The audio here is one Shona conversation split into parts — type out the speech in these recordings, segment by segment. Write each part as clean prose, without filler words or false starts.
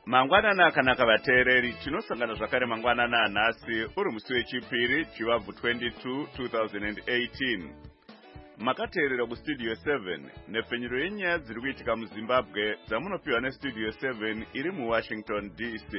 Mangwanana akanaka vateereri, tinosangana zvakare mangwanana anhasi uri musi wechipiri Chivabvu 22 2018. Makateerera kustudio 7 nepfenyuro yenyaya dziri kuitika muZimbabwe dzamunopiwa nestudio 7 iri muWashington DC.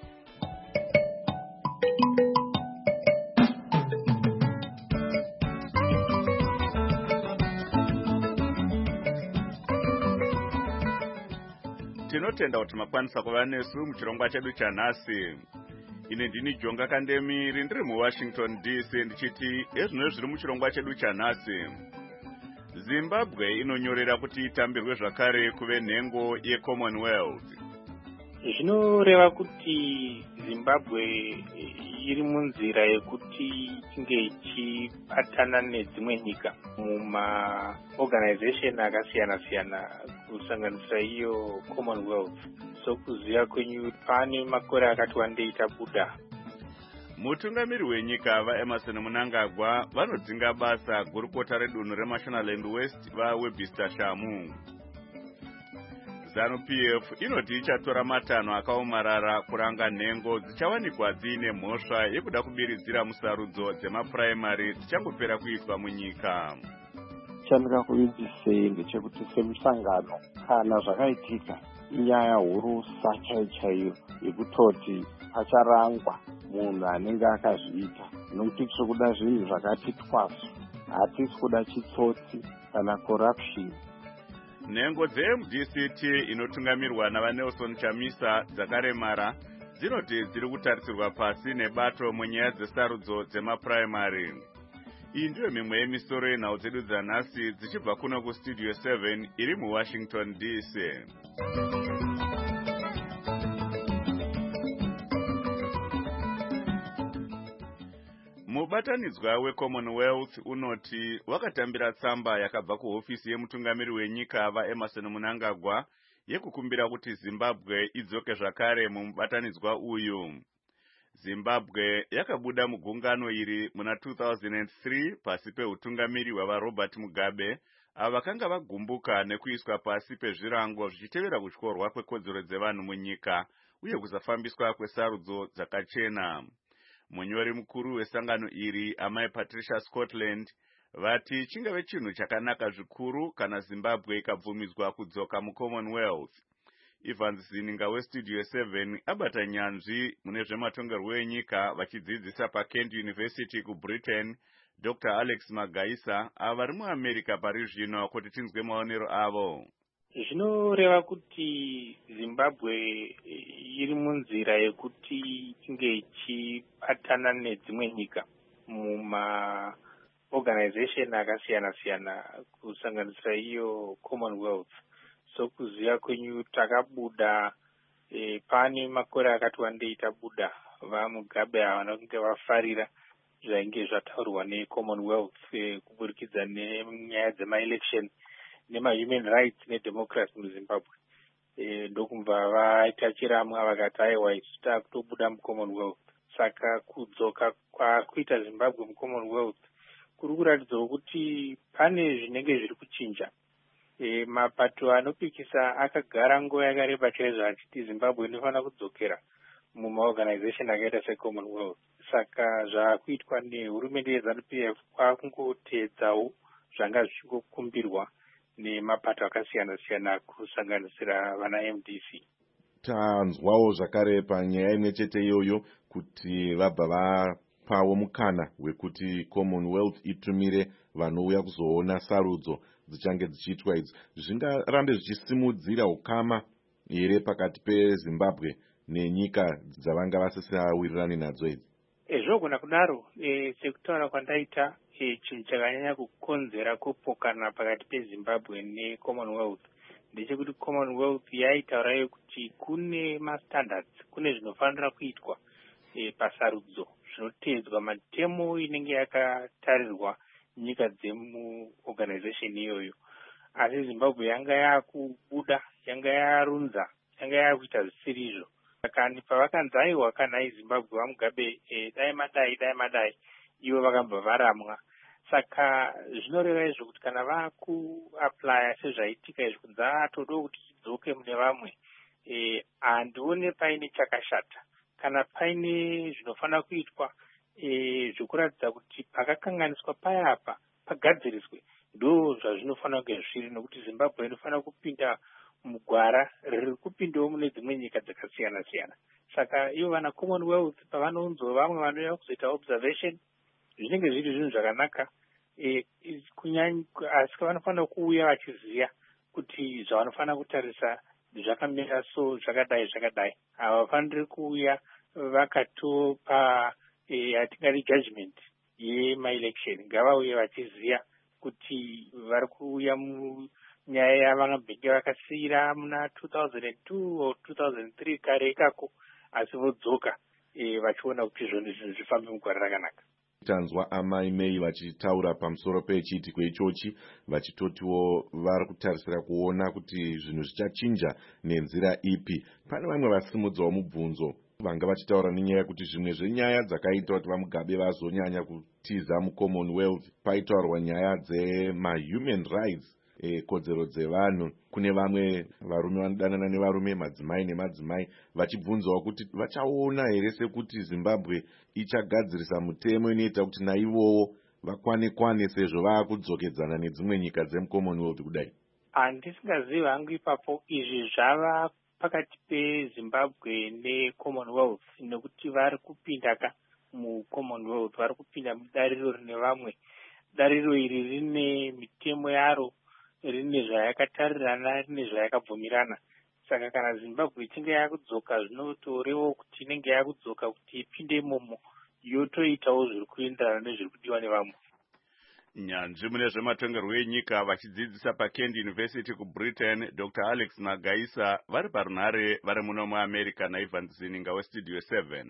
Tinotenda kuti makwanisa kuva nesu muchirongwa chedu chanhasi. Ine ndini Jonga Kandemiri ndiri muWashington DC ndichiti ezvino zviri muchirongwa chedu chanhasi. Zimbabwe inonyorera kuti itambirwe zvakare kuve nhengo yeCommonwealth. Zvinoreva kuti Zimbabwe iri munzira yekuti inge ichibatana nedzimwe nyika muma-organization akasiyana-siyana kusanganisira iyo Commonwealth. So kuziva kwenyu pane makore akati wandei tabuda. Mutungamiri wenyika vaEmerson Mnangagwa vanodzinga basa gurukota redunhu reMashonaland West vaWebster Shamu. ZANU-PF inoti ichatora matanho akaomarara kuranga nhengo dzichawanikwa dziine mhosva yekuda kubiridzira musarudzo dzemapuraimari dzichangopera kuitwa munyika. Chandika kuvimbisei ndechekuti semusangano kana zvakaitika inyaya hurusa chaiyo yekutoti pacharangwa munhu anenge akazviita, nokuti tiri kuda zvinhu zvakati twasu, hatisi kuda chitsotsi kana corruption. Nhengo dzeMDCT inotungamirwa navaNelson Chamisa dzakaremara dzinoti dziri kutarisirwa pasi nebato munyaya dzesarudzo dzemapuraimari. Iyi ndiyo mimwe yemisoro yenhau dzedu dzanhasi dzichibva kuno kustudio 7 iri muWashington DC. Mubatanidzwa weCommonwealth unoti wakatambira tsamba yakabva kuhofisi yemutungamiri wenyika vaEmerson Mnangagwa yekukumbira kuti Zimbabwe idzoke zvakare mumubatanidzwa uyu. Zimbabwe yakabuda mugungano iri muna 2003 pasi peutungamiri hwavaRobert Mugabe, ava vakanga vagumbuka nekuiswa pasi pezvirango zvichitevera kutyorwa kwekodzero dzevanhu munyika uye kusafambiswa kwesarudzo dzakachena. Munyori mukuru wesangano iri, amai Patricia Scotland, vati chingave chinhu chakanaka zvikuru kana Zimbabwe ikabvumidzwa kudzoka muCommonwealth. Evans Zininga westudio 7 abata nyanzvi mune zvematongerwo enyika vachidzidzisa paKent University kuBritain, Dr. Alex Magaisa vari muAmerica pari zvino kuti tinzwe maonero avo. Zvinoreva kuti Zimbabwe iri munzira yekuti inge ichibatana nedzimwe nyika muma-organization akasiyana-siyana kusanganisira iyo Commonwealth. So kuziva kwenyu takabuda pane makore akati wandei tabuda, vaMugabe havana kunge vafarira zvainge zvataurwa neCommonwealth kuburikidza nenyaya dzemaelection nemahuman rights nedemocracy muZimbabwe. Ndokumva vaita chiramwa vakati aiwa isu takutobuda muCommonwealth. Saka kudzoka kwakuita Zimbabwe muCommonwealth kuri kuratidzawo kuti pane zvinenge zviri kuchinja. Mapato anopikisa akagara nguva yakareba chaizvo achiti Zimbabwe inofanira kudzokera mumaorganization akaita seCommonwealth. Saka zvaakuitwa nehurumende yeZANU-PF kwakungoteedzawo zvanga zvichingokumbirwa nemapato akasiyana-siyana kusanganisira vana MDC. Tanzwawo zvakare panyaya imwe chete iyoyo kuti vabva vapawo mukana wekuti Commonwealth itumire vanouya kuzoona sarudzo dzichange dzichiitwa idzi. Zvingarambe zvichisimudzira ukama here pakati peZimbabwe nenyika dzavanga vasisawirirani nadzo idzi? Zvogona kudaro. Sekutaura kwandaita, chinhu chakanyanya kukonzera kupokana pakati peZimbabwe neCommonwealth ndechekuti Commonwealth yaitaurayo kuti kune mastandards, kune zvinofanira kuitwa pasarudzo zvinoteedzwa matemo inenge yakatarirwa nyika dzemuorganization iyoyo. Asi Zimbabwe yanga yakubuda, yanga yarunza, yanga yakuita zvisiri izvo. Saka pavakanzi aiwa kana Zimbabwe vaMugabe dai madai, ivo vakabva varamwa. Saka zvinoreva izvo kuti kana vakuaplya sezvaitika izvo kunzi toda kuti tidzoke mune vamwe, handione paine chakashata kana paine zvinofanira kuitwa zvekuratidza kuti pakakanganiswa payapa pagadziriswe, ndo zvazvinofanira kunge zviri, nokuti Zimbabwe inofanira kupinda mugwara riri kupindawo mune dzimwe nyika dzakasiyana siyana. Saka ivo vana Commonwealth pavanonzwa vamwe vanouya kuzoita observation, zvinenge zviri zvinhu zvakanaka, asi vanofanira kuuya vachiziva kuti zvavanofanira kutarisa zvakamira so zvakadai. Havafaniri kuuya vakatopa hatingari judgment yemaelection. Ngavauye vachiziva kuti vari kuuya munyaya yavangabhenge vakasiyira muna 2002 or 2003 kare ikako, asi vodzoka vachiona kuti zvonhu zvinhu zvifambe mugwara rakanaka. Tanzwa amai May vachitaura pamusoro pechiitiko ichochi, vachitotiwo vari kutarisira kuona kuti zvinhu zvichachinja nenzira ipi. Pane vamwe vasimudzawo mubvunzo vanga vachitaura nenyaya yekuti zvimwe zvenyaya dzakaita kuti vaMugabe vazonyanya kutiza muCommonwealth, paitaurwa nyaya dzema-human rights, kodzero dzevanhu. Kune vamwe varume vanodanana nevarume, madzimai nemadzimai, vachibvunzawo kuti vachaona here sekuti Zimbabwe ichagadzirisa mutemo inoita kuti naivowo vakwane sezvo vaakudzokedzana nedzimwe nyika dzemuCommonwealth kudai. Handisingazivi hangu ipapo izvi zvava pakati peZimbabwe neCommonwealth, nekuti vari kupinda muCommonwealth, vari kupinda mudariro rine vamwe. Dariro iri rine mitemo yaro, rine zvayakatarirana, rine zvayakabvumirana. Saka kana Zimbabwe ichinge yakudzoka, zvinotorewo kuti inenge yakudzoka kuti ipinde imomo, yotoitawo zviri kuenderana nezviri kudiwa nevamwe. Nyanzvi mune zvematongerwo enyika vachidzidzisa paKent University kuBritain, Dr. Alex Magaisa vari parunhare vari muno muAmerica naIvan Zininga weStudio 7.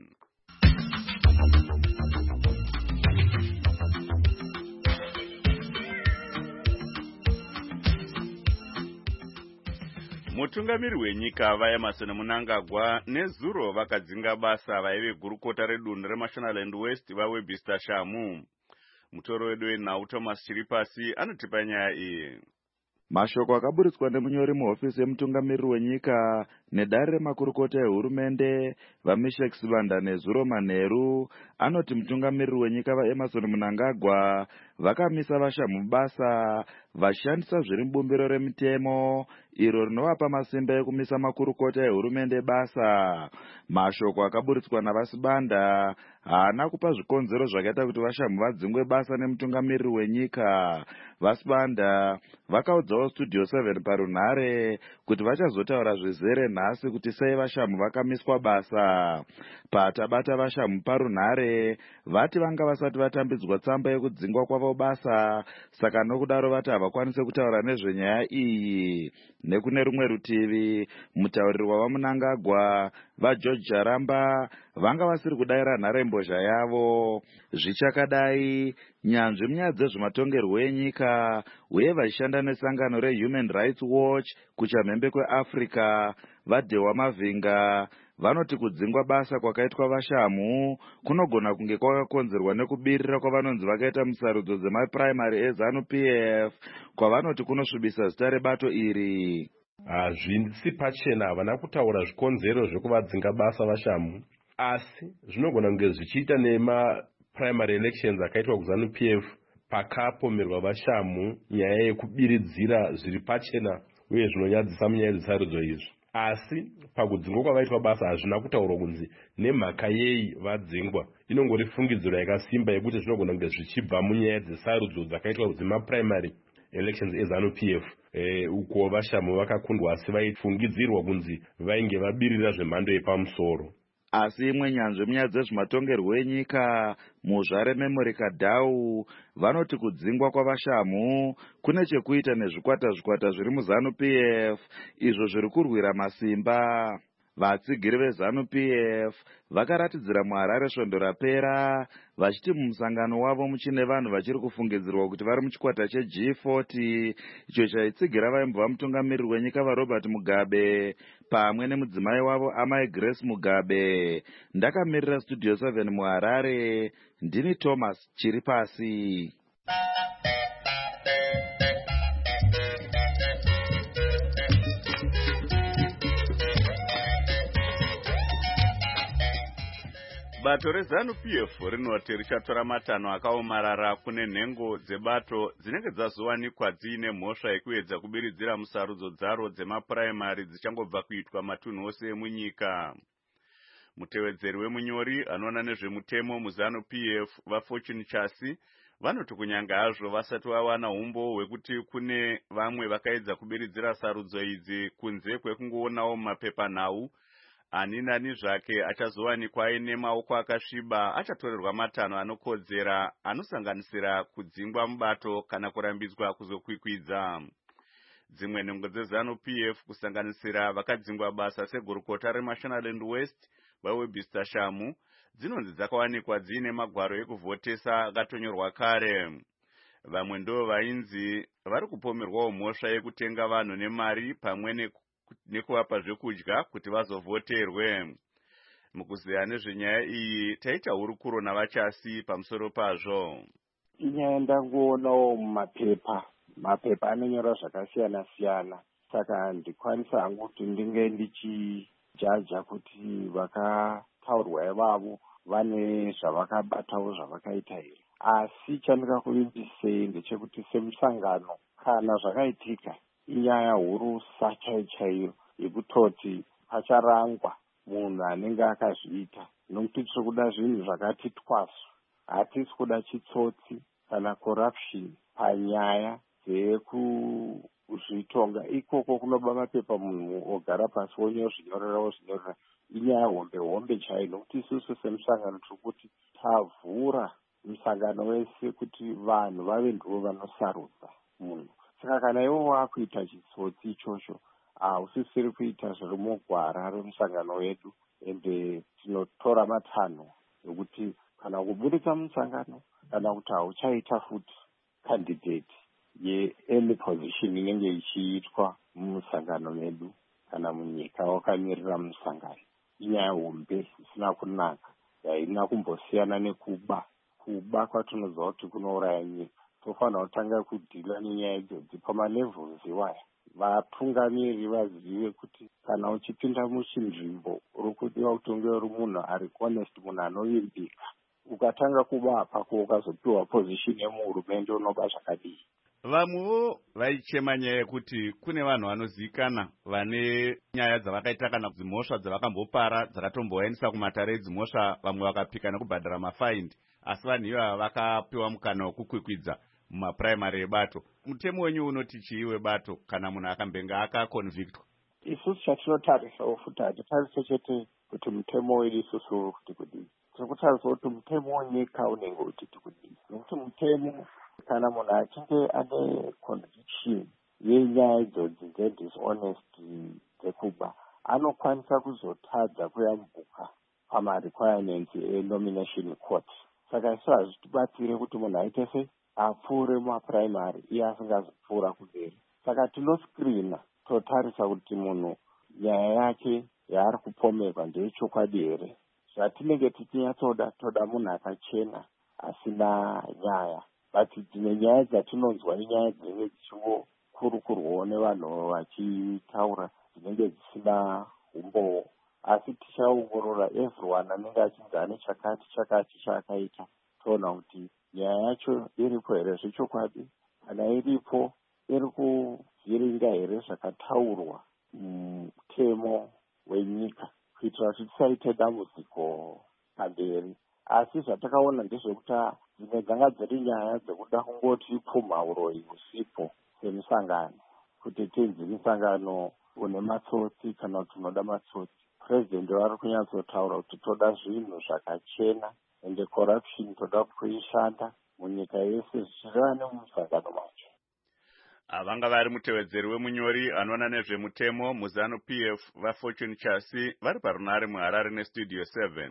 Mutungamiri wenyika vaEmmerson Mnangagwa nezuro vakadzinga basa vaive gurukota redunhu reMashonaland West vaWebster Shamu. Mutoro wedu wenhau Thomas Chiripasi anotipa nyaya iyi. Mashoko akaburitswa nemunyori muhofisi yemutungamiriri wenyika nedare remakurukota ehurumende vaMeshek Sibanda nezuro Manheru anoti mutungamiriri wenyika vaEmmerson Mnangagwa vakamisa vashamu mubasa vashandisa zviri mubumbiro remitemo iro rinovapa masimba ekumisa makurukota ehurumende basa. Mashoko akaburitswa navaSibanda haana kupa zvikonzero zvakaita kuti vashamu vadzingwe basa nemutungamiriri wenyika. VaSibanda vakaudzawo Studio 7 parunhare kuti vachazotaura zvizere nhasi kuti sei vashamu vakamiswa basa. Patabata vashamu parunhare vati vanga vasati vatambidzwa tsamba yekudzingwa kwavo basa, saka nokudaro vati havakwanise kutaura nezvenyaya iyi. Nekune rumwe rutivi, mutauriri wavaMnangagwa vaGeorge Jaramba vanga vasiri kudayira nharembozha yavo. Zvichakadai, nyanzvi munyaya dzezvematongerwo enyika uye vachishanda nesangano reHuman Rights Watch kuchamhembe kweAfrica vaDhewa Mavhinga vanoti kudzingwa basa kwakaitwa vashamu kunogona kunge kwakakonzerwa nekubirira kwavanonzi vakaita musarudzo dzemapuraimari eZANU-PF kwavanoti kunosvibisa zita rebato iri. Hazvisi pachena havana kutaura zvikonzero zvekuvadzinga basa vashamu, asi zvinogona kunge zvichiita nemapuraimari elections akaitwa kuZANU-PF pakapomerwa vashamu nyaya yekubiridzira zviri pachena uye zvinonyadzisa munyaya dzesarudzo izvi. Asi pakudzingwa kwavaitwa basa hazvina kutaurwa kunzi nemhaka yei vadzingwa. Inongori fungidziro yakasimba yekuti zvinogona kunge zvichibva munyaya dzesarudzo dzakaitwa dzemapuraimari elections eZANU-PF, uko vashamu vakakundwa asi vaifungidzirwa kunzi vainge vabirira zvemhando yepamusoro. Asi imwe nyanzvi munyaya dzezvematongerwo enyika muzvare Memory Kadau vanoti kudzingwa kwavashamu kune chekuita nezvikwata zviri muZANU-PF izvo zviri kurwira masimba. Vatsigiri veZANU-PF vakaratidzira muHarare svondo rapera vachiti mumusangano wavo muchine vanhu vachiri kufungidzirwa kuti vari muchikwata cheG40 icho chaitsigira vaimbova mutungamiriri wenyika vaRobert Mugabe pamwe nemudzimai wavo amai Grace Mugabe. Ndakamirira Studio 7 muHarare, ndini Thomas Chiripasi. Bato reZANU-PF rinoti richatora matanho akaomarara kune nhengo dzebato dzinenge dzazowanikwa dziine mhosva yekuedza kubiridzira musarudzo dzaro dzemapuraimari dzichangobva kuitwa matunhu ose emunyika. Mutevedzeri wemunyori anoona nezvemutemo muZANU-PF vaFortune Chasi vanoti kunyanga hazvo vasati vawana umbo hwekuti kune vamwe vakaedza kubiridzira sarudzo idzi kunze kwekungoonawo mumapepanhau, ani nani zvake achazowanikwa aine maoko akasviba achatorerwa matanho anokodzera anosanganisira kudzingwa mubato kana kurambidzwa kuzokwikwidza. Dzimwe nhengo dzeZANU-PF kusanganisira vakadzingwa basa segurukota reMashonaland West vaWebster Shamu dzinonzi dzakawanikwa dziine magwaro ekuvhotesa akatonyorwa kare. Vamwe ndo vainzi vari kupomerwawo mhosva yekutenga vanhu nemari pamwe nekuvapa zvekudya kuti vazovhoterwe. Mukuzeya nezvenyaya iyi taita hurukuro navachasi pamusoro pazvo. Inyaya ndangoonawo mapepa anonyora zvakasiyana siyana, saka ndikwanisa hangu kuti ndinge ndichijaja kuti vakataurwa ivavo vane zvavakabatawo zvavakaita here. Asi chandingakuvimbisei ndechekuti semusangano kana zvakaitika inyaya huru chaiyo yekutoti pacharangwa munhu anenge akazviita, nokuti tiri kuda zvinhu zvakati twasu. Hatisi kuda chitsotsi kana corruption panyaya dzekuzvitonga. Ikoko kunoba mapepa munhu ogara pasi wonyozvinyorera. Inyaya hombe chaiyo, nokuti isusu semusangano tiri kuti tavhura musangano wese kuti vanhu vave ndivo vanosarudza munhu. Saka kana iwo wakuita chitsotsi ichocho, hausisiri kuita zviri mugwara remusangano wedu, ende tinotora matanho ekuti kana kuburitsa musangano kana kuti hauchaita futi candidate yeany position inenge ichiitwa mumusangano medu kana munyika wakamirira musangano. Inyaya hombe isina kunaka, yaina kumbosiyana nekuba kwatinoziva kuti kunouraya nyika. Tofanira kutanga kudhila nenyaya idzodzi pamalevels iwaya. Vatungamiri vazive kuti kana uchipinda muchinzvimbo uri kudiwa kuti unge uri munhu ari honest, munhu anovimbika, ukatanga kuba apako ukazopiwa position yemuhurumende unoba zvakadii. Vamwewo vaichema nyaya yekuti kune vanhu vanozivikana vane nyaya dzavakaita kana dzimhosva dzavakambopara dzakatombowainisa kumatare edzimhosva, vamwe vakapika nekubhadhara mafaindi, asi vanhu ivava vakapiwa mukana wekukwikwidza mumapuraimari ebato. Mutemo wenyu unoti chii webato kana munhu akambenga akakonviktwa? Isusu chatinotarisa futi hatitarisa chete kuti mutemo wedu isusu uri kuti kudii. Tiri kutarisa kuti mutemo wenyika unenge uchiti kudii. Nokuti mutemo kana munhu achinge ane conviction yenyaya idzodzi dzedishonest dzekuba, anokwanisa kuzotadza kuyambuka pamarequirements enomination court. Saka isu hazvitibatsire kuti munhu aite sei apfuure mumapuraimari iye asingazopfuura kumberi. Saka tinoscreena, totarisa kuti munhu nyaya yake yaari kupomerwa ndeyechokwadi here. Zvatinenge tichinyatsoda, toda munhu akachena asina nyaya. But dzimwe nyaya dzatinonzwa inyaya dzinenge dzichikurwawo nevanhu vachitaura dzinenge dzisina umbowo. Asi tichaongorora everyone anenge achinzi ane chakati chaakaita, toona kuti nyaya yacho iripo here zvechokwadi, kana iripo iri kuvhiringa here zvakataurwa mutemo wenyika, kuitira kuti tisaite dambudziko pamberi. Asi zvatakaona ndezvekuti dzimwe dzanga dziri nyaya dzekuda kungoti pfumhauroi usipo semusangano, kuti tenzi musangano une matsotsi kana kuti unoda matsotsi. President vari kunyatsotaura kuti toda zvinhu zvakachena, ende corruption toda kuishanda munyika yese zvichireva nemusangano macho. Vanga vari mutevedzeri wemunyori anoona nezvemutemo muZANU-PF vaFortune Chasi vari parunare muHarare neStudio 7.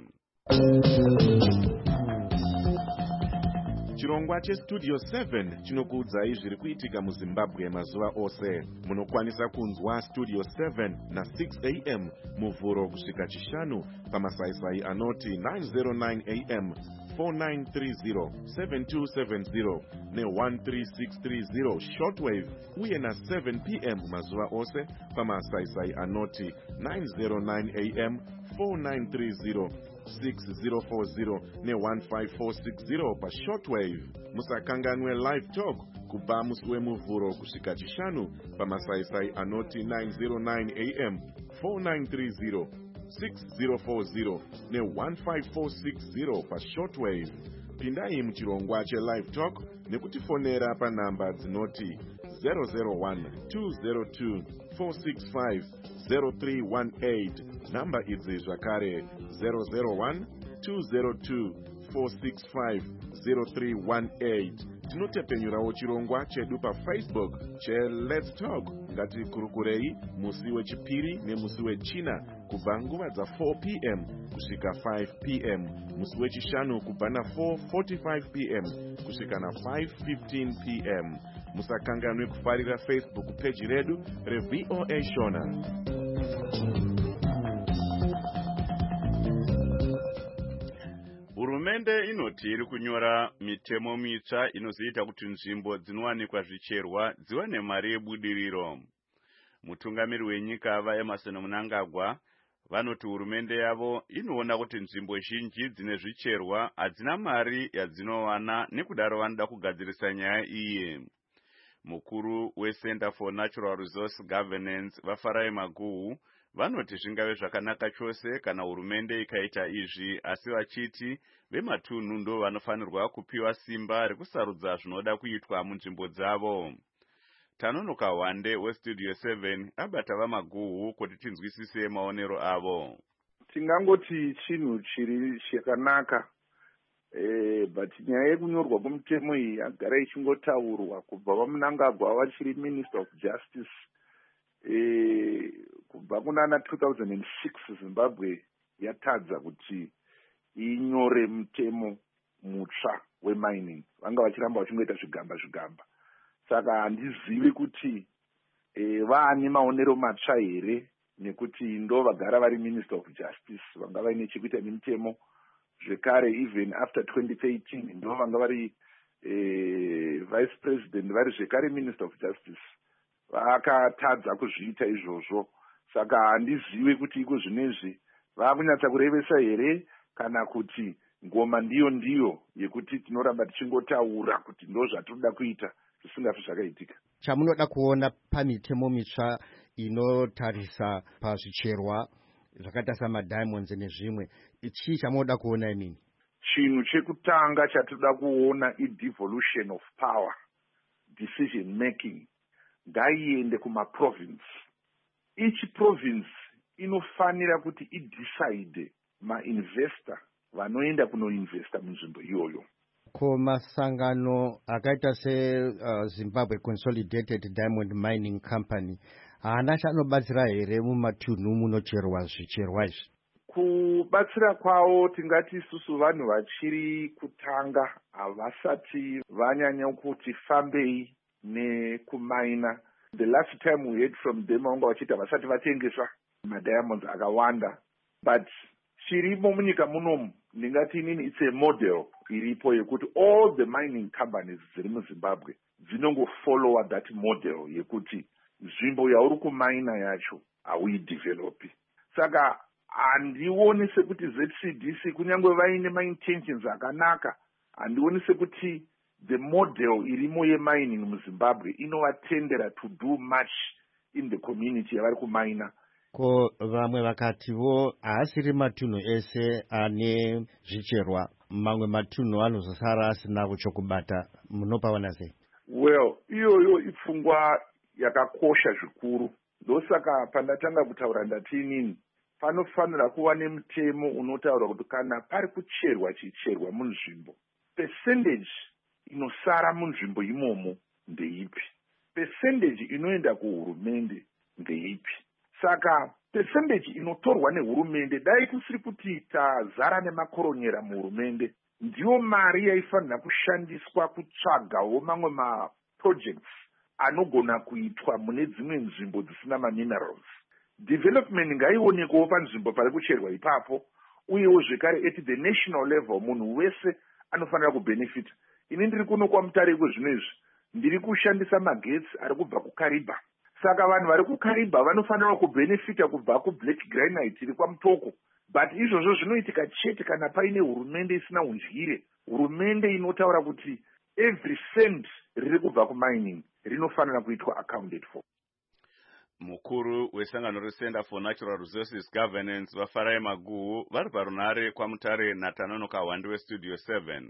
Chirongwa cheStudio 7 chinokuudzai zviri kuitika muZimbabwe mazuva ose. Munokwanisa kunzwa Studio 7 na6 am muvhuro kusvika chishanu pamasaisai anoti 909 am, 4930, 7270 ne13630 shortwave, uye na7 pm mazuva ose pamasaisai anoti 909 am, 4930 6040 ne15460 pashortwave. Musakanganwe live talk kubva musi wemuvhuro kusvika chishanu pamasaisai anoti 909 am 4930 6040 ne15460 pashortwave. Pindai muchirongwa chelive talk nekutifonera panhamba dzinoti 001-202-465-0318. Namba idzi zvakare 001-202-465-0318. Tinotepenyurawo chirongwa chedu paFacebook cheLet's Talk. Ngatikurukurei musi wechipiri nemusi wechina kubva nguva dza4 p.m. kusvika 5 p.m. musi wechishanu kubva na4:45 p.m. kusvika na5:15 p.m. Musakanganwe kufarira Facebook page redu reVOA Shona. Hurumende inoti iri kunyora mitemo mitsva inozoita kuti nzvimbo dzinowanikwa zvicherwa dziwane mari yebudiriro. Mutungamiri wenyika vaEmmerson Mnangagwa vanoti hurumende yavo inoona kuti nzvimbo zhinji dzine zvicherwa hadzina mari yadzinowana, nekudaro vanoda kugadzirisa nyaya iyi. Mukuru weCenter for Natural Resource Governance vaFarai Maguhu vanoti zvingave zvakanaka chose kana hurumende ikaita izvi, asi vachiti vematunhu ndo vanofanirwa kupiwa simba rekusarudza zvinoda kuitwa munzvimbo dzavo. Tanonoka Wande weStudio 7 abata vaMaguhu kuti tinzwisise maonero avo. Tingangoti chinhu chiri chakanaka, but nyaya yekunyorwa kwemutemo iyi yagara ichingotaurwa kubva vaMnangagwa vachiri Minister of Justice. Kubva kunana 2006 Zimbabwe yatadza kuti inyore mutemo mutsva wemining. Vanga vachiramba vachingoita zvigamba. Saka handizivi kuti vaane maonero matsva here, nekuti ndo vagara vari Minister of Justice vanga vaine chekuita nemutemo. Zvekare even after 2013 ndo vanga vari Vice President vari zvekare Minister of Justice. Vakatadza kuzviita izvozvo. Saka handizivi kuti iko zvinezvi vakunyatsa kurevesa here kana kuti ngoma ndiyo yekuti tinoramba tichingotaura kuti ndo zvatinoda kuita zvisingafi zvakaitika. Chamunoda kuona pamitemo mitsva inotarisa pazvicherwa zvakaita samadiamonds nezvimwe, chii chamunoda kuona imini? Chinhu chekutanga chatinoda kuona i-devolution of power, decision making, ngaiende kumaprovince. Each province inofanira kuti idecide mainvestor vanoenda kunoinvesta munzvimbo iyoyo. Ko masangano akaita Zimbabwe Consolidated Diamond Mining Company haana chanobatsira here mumatunhu munocherwa zvicherwa izvi? Kubatsira kwavo tingati isusu vanhu vachiri kutanga havasati vanyanya kuti fambei nekumaina. The last time we heard from them vanga vachita vasati vatengesa madiamonds akawanda, but chirimo munyika munomu ndingati inini it's a model iripo yekuti all the mining companies dziri muZimbabwe dzinongofollowa that model yekuti nzvimbo yauri kumaina yacho hauidevelopi. Saka handioni sekuti ZCDC kunyange vaine maintentions akanaka, handioni sekuti the model irimo yemining muZimbabwe inovatendera to do much in the community yavari kumaina. Ko vamwe vakativo haasiri matunhu ese ane zvicherwa, mamwe matunhu anozosara asina chokubata, munopaona sei? Well, iyoyo ipfungwa yakakosha zvikuru. Ndosaka pandatanga kutaura ndati inini panofanira kuva nemutemo unotaura kuti kana pari kucherwa chicherwa munzvimbo, percentage inosara munzvimbo imomo ndeipi, percentage inoenda kuhurumende ndeipi. Saka percentage inotorwa nehurumende, dai kusiri kuti tazara nemakoronyera muhurumende, ndiyo mari yaifanira kushandiswa kutsvagawo mamwe maprojects anogona kuitwa mune dzimwe nzvimbo dzisina maminerals. Development ngaionekwewo panzvimbo pari kucherwa ipapo, uyewo zvekare at the national level munhu wese anofanira kubenefita. Ini ndiri kuno kwaMutare kwezvino izvi ndiri kushandisa magetsi ari kubva kuKariba. saka vanhu vari kukaribha vanofanira kubhenefita kubva kublack granite iri kwamutoko. But izvozvo zvinoitika chete kana paine hurumende isina undyire, hurumende inotaura kuti every cent riri kubva kumining rinofanira kuitwa accounted for. Mukuru wesangano reCenter for Natural Resources Governance vaFarai Maguhu vari parunare kwaMutare naTanono Kahwandi weStudio 7.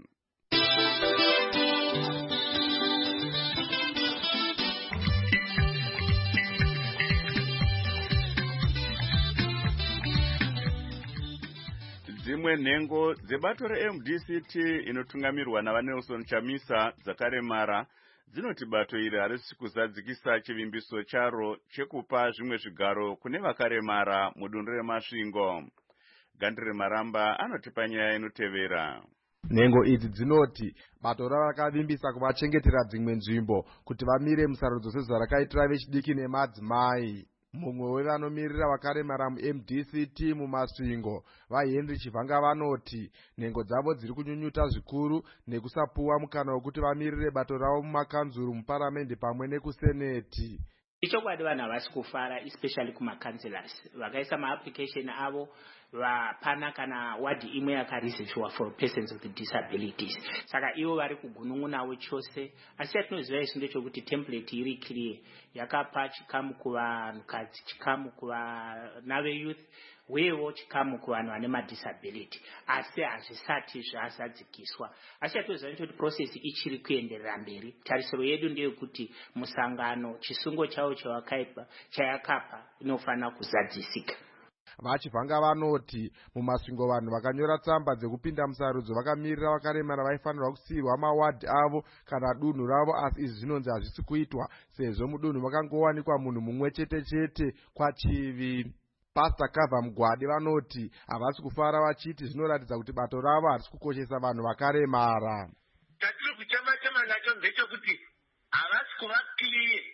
Dzimwe nhengo dzebato reMDCT inotungamirwa navaNelson Chamisa dzakaremara dzinoti bato iri harisi kuzadzikisa chivimbiso charo chekupa zvimwe zvigaro kune vakaremara mudunhu reMasvingo. Gandhi Maramba anotipa nyaya inotevera. Nhengo idzi dzinoti bato ravo rakavimbisa kuvachengetera dzimwe nzvimbo kuti vamire musarudzo sezvarakaitira vechidiki nemadzimai. Mumwe wevanomirira vakaremara muMDCT muMasvingo, vaHenry Chivhanga, vanoti nhengo dzavo dziri kunyunyuta zvikuru nekusapuwa mukana wekuti vamirire bato ravo mumakanzuru, muparamende pamwe nekuseneti. Ichokwadi vanhu havasi kufara, especially kumakanselas vakaisa maapplication avo vapana kana wadhi imwe yakareservwa for persons with disabilities. Saka ivo vari kugunun'unawo chose, asi chatinoziva isu ndechekuti template iri clear, yakapa chikamu kuvanhukadzi, chikamu kuvana veyouth, uyewo chikamu kuvanhu vane madisability, asi hazvisati zvazadzikiswa. Asi chatinoziva ndechekuti process ichiri kuenderera mberi. Tarisiro yedu ndeyekuti musangano chisungo chavo chayakapa inofanira kuzadzisika. VaChivhanga vanoti muMasvingo vanhu vakanyora tsamba dzekupinda musarudzo vakamirira vakaremara vaifanirwa kusiyirwa mawadhi avo kana dunhu ravo, asi izvi zvinonzi hazvisi kuitwa sezvo mudunhu makangowanikwa munhu mumwe chete kwachivi. Pastor Kava Mugwadi vanoti havasi kufara vachiti zvinoratidza kuti bato ravo harisi kukoshesa vanhu vakaremara. Chatiri kuchema nacho ndechekuti havasi kuva clear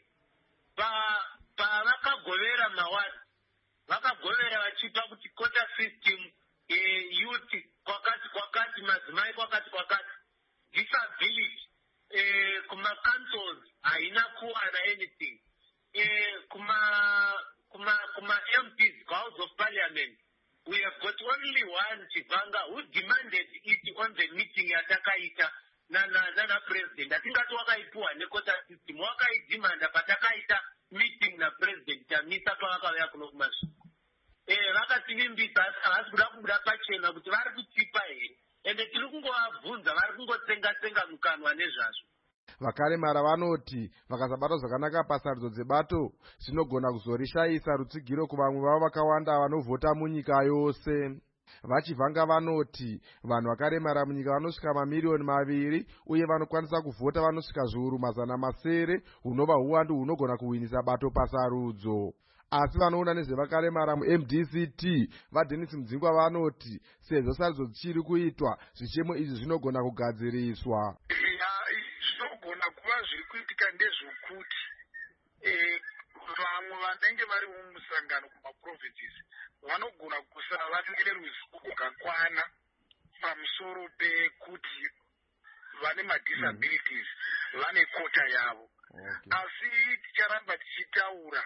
pavakagovera mawadhi, vakagovera vachipa kuti quota system, youth kwakati, madzimai kwakati, disability, kuma-councils haina kuwana anything, kuma MPs, House of Parliament, we have got only one Chivhanga who demanded it on the meeting yatakaita nana president. Atingati wakaipuwa nekota system, wakaidimanda patakaita meeting na president Chamisa pavakauya kuno kuMasvingo. Vakativimbisa havasi kuda kubuda pachena kuti vari kutipa here, ende tiri kungovabvunza vari kungotsenga mukanwa nezvazvo. Vakaremara vanoti vakasabata zvakanaka pasarudzo dzebato zvinogona kuzorishayisa rutsigiro kuvamwe vavo vakawanda vanovhota munyika yose. VaChivhanga vanoti vanhu vakaremara munyika vanosvika mamiliyoni 2 uye vanokwanisa kuvhota vanosvika zviuru 700, hunova uwandu hunogona kuhwinisa bato pasarudzo. Asi vanoona nezvevakaremara muMDCT vaDennis Mudzingwa vanoti sezvo sarudzo dzichiri kuitwa, zvichemo izvi zvinogona kugadziriswa. Zvinogona kuva zviri kuitika ndezvokuti vamwe vanenge vari mumusangano kumaprovinces vanogona kusava vasine ruzivo rwakakwana pamusoro pekuti vane madisabilities vane kota yavo. Asi ticharamba tichitaura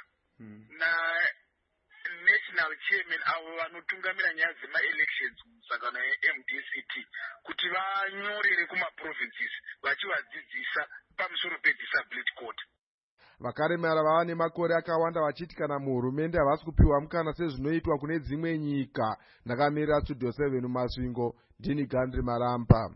national chairman avo vanotungamira nyaya dzema-elections mumusangano yeMDCT kuti vanyorere kumaprovinces vachivadzidzisa pamusoro pedisability court. Vakaremara vava nemakore akawanda vachiti kana muhurumende havasi kupiwa mukana sezvinoitwa kune dzimwe nyika. Ndakamirira Studio 7 muMasvingo, ndini Gandhi Maramba.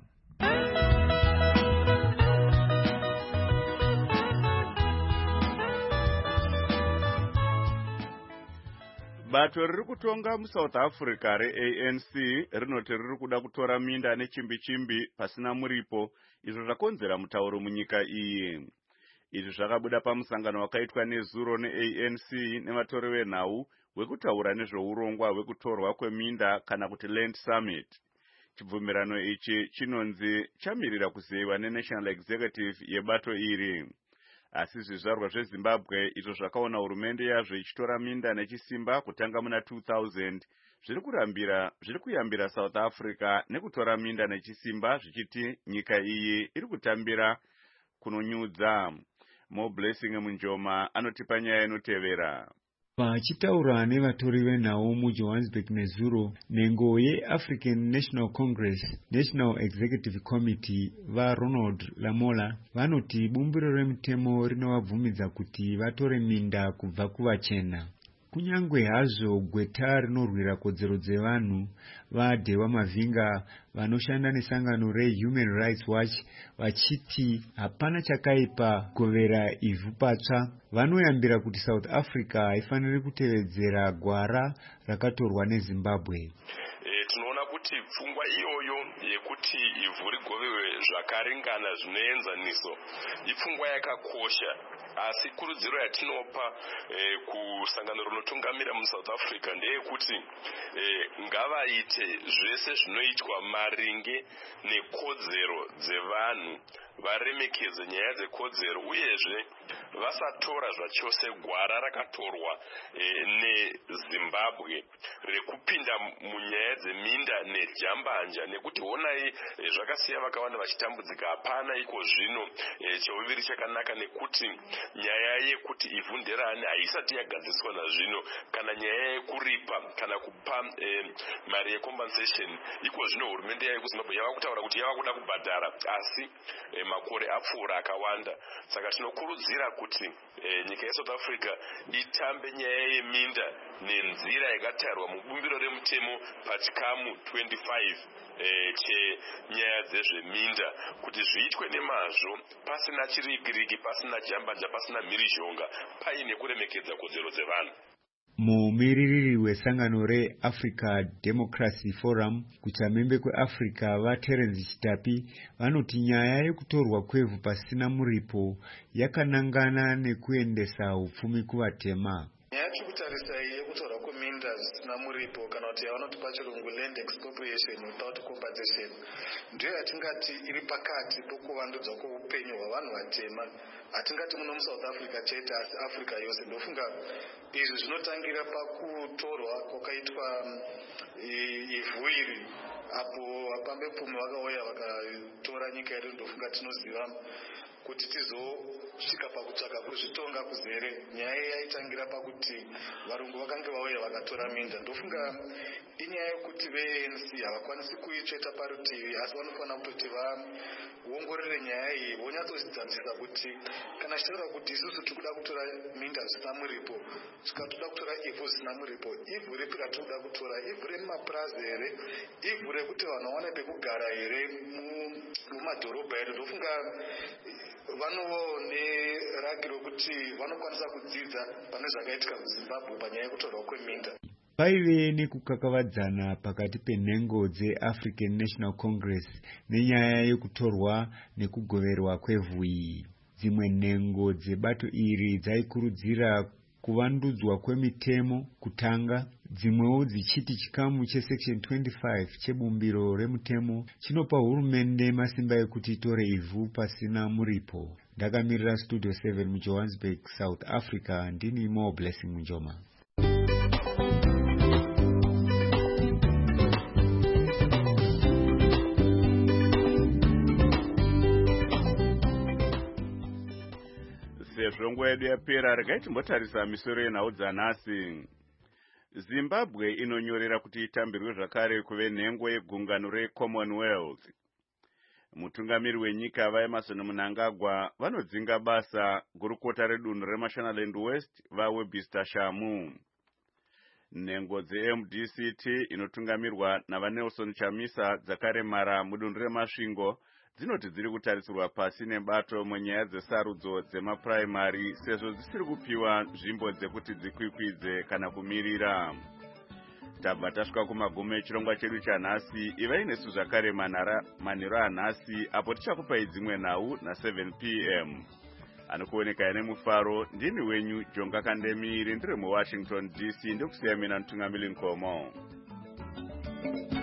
Bato riri kutonga muSouth Africa reANC rinoti riri kuda kutora minda nechimbi pasina muripo, izvo zvakonzera mutauro munyika iyi. Izvi zvakabuda pamusangano wakaitwa nezuro neANC nevatori venhau wekutaura nezveurongwa hwekutorwa kweminda kana kuti Land Summit. Chibvumirano ichi chinonzi chamirira kuzeyiwa neNational Executive yebato iri. Asi zvizvarwa zveZimbabwe izvo zvakaona hurumende yazvo ichitora minda nechisimba kutanga muna 2000 zviri kuyambira South Africa nekutora minda nechisimba zvichiti nyika iyi iri kutambira kunonyudza. Mo Blessing Munjoma anotipa nyaya inotevera. Vachitaura nevatori venhau muJohannesburg nezuro, nhengo yeAfrican National Congress National Executive Committee vaRonald Lamola vanoti bumbiro remutemo rinovabvumidza kuti vatore minda kubva kuvachena. Kunyangwe hazvo gweta rinorwira kodzero dzevanhu vaDhewa Mavinga vanoshanda nesangano reHuman Rights Watch vachiti hapana chakaipa kugovera ivhu patsva, vanoyambira kuti South Africa haifaniri kutevedzera gwara rakatorwa neZimbabwe. Tinoona kuti pfungwa iyoyo yekuti ivhu rigovewe zvakaringana zvinoenzaniso ipfungwa yakakosha, asi kurudziro yatinopa kusangano rinotungamira muSouth Africa ndeyekuti ngavaite zvese zvinoitwa maringe nekodzero dzevanhu, varemekedze nyaya dzekodzero, uyezve vasatora zvachose gwara rakatorwa neZimbabwe rekupinda munyaya dzeminda nejambanja, nekuti honai zvakasiya vakawanda vachitambudzika. Hapana iko zvino cheuviri chakanaka, nekuti nyaya yekuti ivhu nderani haisati yagadziswa nazvino, kana nyaya yekuripa kana kupa mari yecompensation. Iko zvino hurumende yayo kuZimbabwe yava kutaura kuti yava kuda kubhadhara, asi makore apfuura akawanda. Saka tinokurudzira kuti nyika yeSouth Africa itambe nyaya yeminda nenzira yakatarwa mubumbiro remutemo pachikamu 25 chenyaya dzezveminda, kuti zviitwe nemazvo, pasina chirigirigi, pasina jambanja, pasina mhirizhonga, paine kuremekedza kodzero dzevanhu. Mumiririri wesangano reAfrica Democracy Forum kuchamembe kweAfrica vaTerence Chitapi vanoti nyaya yekutorwa kwevhu pasina muripo yakanangana nekuendesa upfumi kuvatema. Nyaya yatikutarisa yekutorwa kweminda zvisina muripo, kana kuti yavanoti pachirungu land expropriation without compensation, ndiyo yatingati iri pakati pokuvandudzwa kweupenyu hwavanhu vatema. Hatingati muno muSouth Africa chete, asi Africa yose. Ndofunga izvi zvinotangira pakutorwa kwakaitwa ivhu iri, apo vapambepfumi vakauya vakatora nyika yedu. Ndofunga tinoziva kuti tizosvika pakutsvaka kuzvitonga kuzere. Nyaya yaitangira pakuti varungu vakange vauya vakatora minda. Ndofunga inyaya yekuti veANC havakwanisi kuitsveta parutivi, asi vanofanira kutoti vaongorere nyaya iyi, vonyatsozidzanzisa kuti kana zvichitaura kuti isusu tikuda kutora minda zvisina muripo, tikatoda kutora ivhu zvisina muripo, ivhu ripi ratinoda kutora? Ivhu remumapurazi here? Ivhu rekuti vanhu vawane pekugara here mumadhorobha edu? Ndofunga vanone ragi rokuti vanokwanisa kudzidza pane zvakaitika kuZimbabwe panyaya yekutorwa kweminda. Paive nekukakavadzana pakati penhengo dzeAfrican National Congress nenyaya yekutorwa nekugoverwa kwevhu iyi. Dzimwe nhengo dzebato iri dzaikurudzira kuvandudzwa kwemitemo kutanga, dzimwewo dzichiti chikamu chesection 25 chebumbiro remutemo chinopa hurumende masimba ekuti itore ivhu pasina muripo. Ndakamirira Studio 7 muJohannesburg, South Africa, ndini Mo Blessing Munjoma. Sezvo nguva yedu yapera, regai timbotarisa misoro yenhau dzanhasi. Zimbabwe inonyorera kuti itambirwe zvakare kuve nhengo yegungano reCommonwealth. Mutungamiri wenyika vaEmmerson Mnangagwa vanodzinga basa gurukota redunhu reMashonaland West vaWebster Shamu. Nhengo dzeMDCT inotungamirwa navaNelson Chamisa dzakaremara mudunhu reMasvingo dzinoti dziri kutarisirwa pasi nebato munyaya dzesarudzo dzemapuraimari sezvo dzisiri kupiwa nzvimbo dzekuti dzikwikwidze kana kumirira. Tabva tasvika kumagumo echirongwa chedu chanhasi. Ivai nesu zvakare manheru anhasi apo tichakupai dzimwe nhau na7 p.m. Anokuoneka nemufaro ndini wenyu Jonga Kandemiri ndiri muWashington DC, ndokusiya mina Mtungamili Nkomo.